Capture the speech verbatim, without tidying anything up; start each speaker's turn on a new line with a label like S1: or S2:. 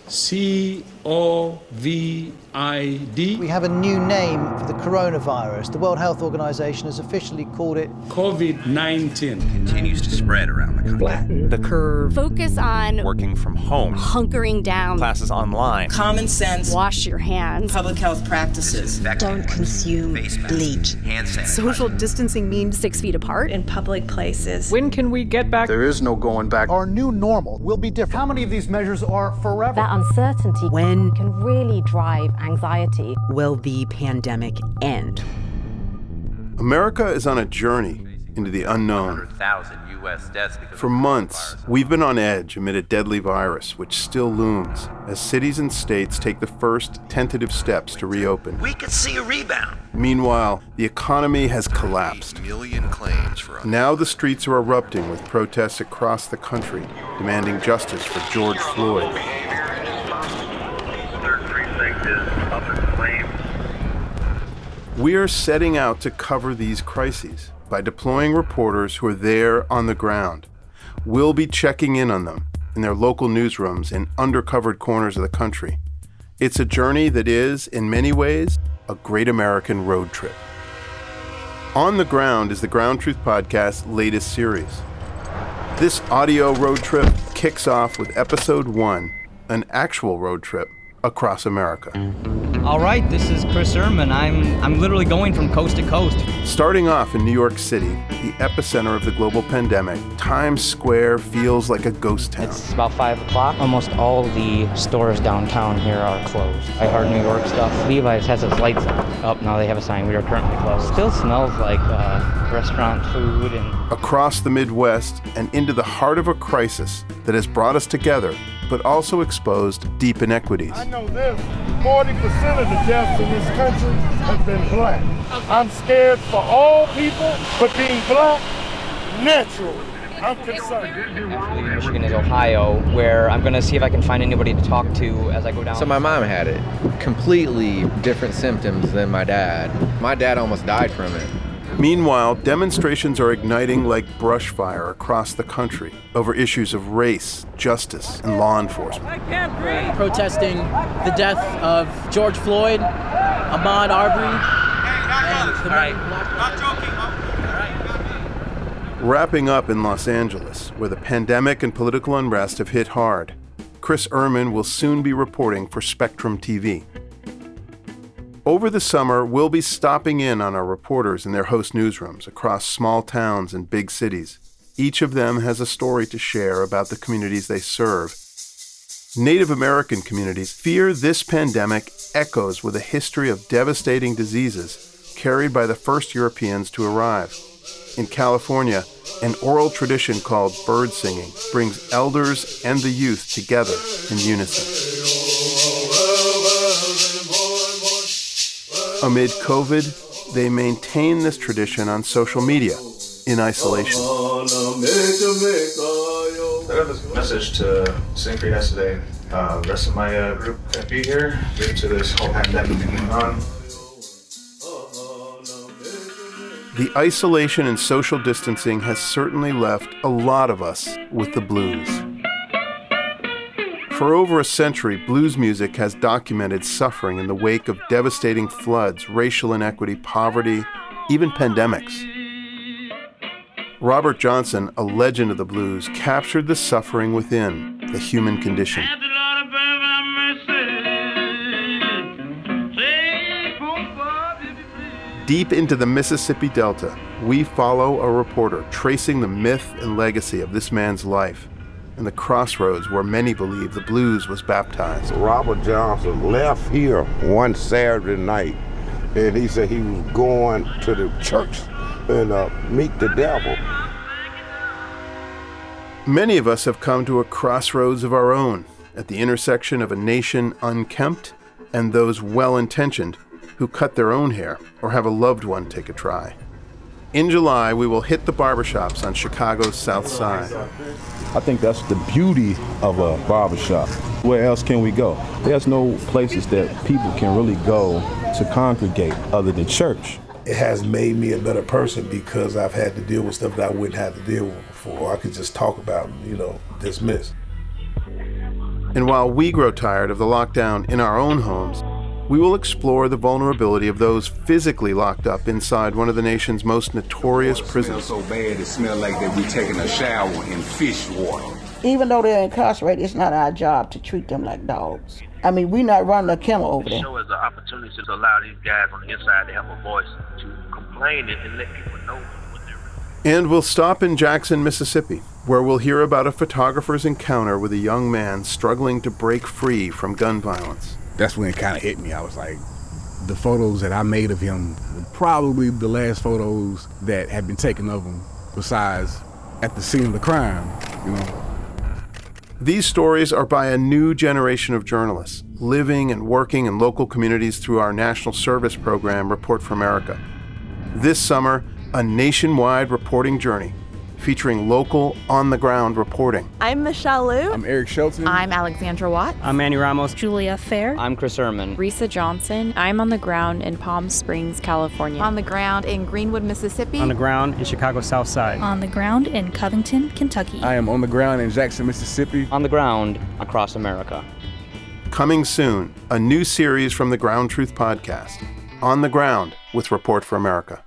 S1: C O V I D.
S2: We have a new name for the coronavirus. The World Health Organization has officially called it
S1: COVID nineteen.
S3: Continues to spread around the country.
S4: Flatten the curve.
S5: Focus on
S3: working from home.
S5: Hunkering down.
S3: Classes online.
S6: Common sense.
S5: Wash your hands.
S6: Public health practices.
S7: Don't consume bleach.
S3: Hand sanitizer.
S5: Social distancing means six feet apart.
S7: In public places.
S4: When can we get back?
S8: There is no going back.
S9: Our new normal will be different. How many of these measures are forever?
S10: That uncertainty
S11: when
S10: can really drive anxiety.
S11: Will the pandemic end?
S8: America is on a journey into the unknown.
S3: U S deaths because
S8: For months, we've been on edge amid a deadly virus which still looms as cities and states take the first tentative steps to reopen.
S3: We could see a rebound.
S8: Meanwhile, the economy has collapsed.
S3: Million claims for
S8: Now the streets are erupting with protests across the country demanding justice for George Floyd. We are setting out to cover these crises by deploying reporters who are there on the ground. We'll be checking in on them in their local newsrooms in undercovered corners of the country. It's a journey that is, in many ways, a great American road trip. On the Ground is the Ground Truth Podcast's latest series. This audio road trip kicks off with episode one, an actual road trip across America.
S12: All right, this is Chris Ehrman. I'm I'm literally going from coast to coast.
S8: Starting off in New York City, the epicenter of the global pandemic, Times Square feels like a ghost town.
S12: It's about five o'clock. Almost all the stores downtown here are closed. I heard New York stuff. Levi's has its lights on. Oh, now they have a sign. We are currently closed. Still smells like uh, restaurant food and...
S8: Across the Midwest and into the heart of a crisis that has brought us together, but also exposed deep inequities.
S13: I know this, forty percent of the deaths in this country have been black. I'm scared for all people, but being black, natural. I'm concerned.
S12: Michigan is Ohio, where I'm going to see if I can find anybody to talk to as I go down.
S14: So my mom had it. Completely different symptoms than my dad. My dad almost died from it.
S8: Meanwhile, demonstrations are igniting like brush fire across the country over issues of race, justice, and law enforcement.
S15: I can't breathe. Protesting the death of George Floyd, Ahmaud Arbery, and the
S16: All right. Not joking. All right.
S8: Wrapping up in Los Angeles, where the pandemic and political unrest have hit hard, Chris Ehrman will soon be reporting for Spectrum T V. Over the summer, we'll be stopping in on our reporters in their host newsrooms across small towns and big cities. Each of them has a story to share about the communities they serve. Native American communities fear this pandemic echoes with a history of devastating diseases carried by the first Europeans to arrive. In California, an oral tradition called bird singing brings elders and the youth together in unison. Amid COVID, they maintain this tradition on social media in isolation.
S17: I got this message to Syncre yesterday. Uh, the rest of my uh, group couldn't be here due to this whole pandemic going on.
S8: The isolation and social distancing has certainly left a lot of us with the blues. For over a century, blues music has documented suffering in the wake of devastating floods, racial inequity, poverty, even pandemics. Robert Johnson, a legend of the blues, captured the suffering within the human condition. Deep into the Mississippi Delta, we follow a reporter tracing the myth and legacy of this man's life and the crossroads where many believe the blues was baptized.
S18: Robert Johnson left here one Saturday night, and he said he was going to the church and uh, meet the devil.
S8: Many of us have come to a crossroads of our own, at the intersection of a nation unkempt and those well-intentioned who cut their own hair or have a loved one take a try. In July, we will hit the barbershops on Chicago's South Side.
S19: I think that's the beauty of a barbershop. Where else can we go? There's no places that people can really go to congregate other than church.
S20: It has made me a better person because I've had to deal with stuff that I wouldn't have to deal with before. I could just talk about, you know, dismiss.
S8: And while we grow tired of the lockdown in our own homes, we will explore the vulnerability of those physically locked up inside one of the nation's most notorious prisons.
S16: It smells so bad, it smells like that we taking a shower in fish water.
S21: Even though they're incarcerated, it's not our job to treat them like dogs. I mean, we're not running a kennel over there.
S22: The show is an opportunity to allow these guys on the inside to have a voice to complain and let people know what they're.
S8: And we'll stop in Jackson, Mississippi, where we'll hear about a photographer's encounter with a young man struggling to break free from gun violence.
S23: That's when it kind of hit me. I was like, the photos that I made of him were probably the last photos that had been taken of him, besides at the scene of the crime, you know.
S8: These stories are by a new generation of journalists, living and working in local communities through our national service program, Report for America. This summer, a nationwide reporting journey featuring local, on-the-ground reporting.
S24: I'm Michelle Liu.
S23: I'm Eric Shelton.
S24: I'm Alexandra Watt.
S12: I'm Manny Ramos.
S25: Julia Fair.
S12: I'm Chris Ehrman.
S26: Risa Johnson. I'm on the ground in Palm Springs, California.
S24: On the ground in Greenwood, Mississippi.
S12: On the ground in Chicago South Side.
S25: On the ground in Covington, Kentucky.
S23: I am on the ground in Jackson, Mississippi.
S12: On the ground across America.
S8: Coming soon, a new series from the Ground Truth Podcast, On the Ground with Report for America.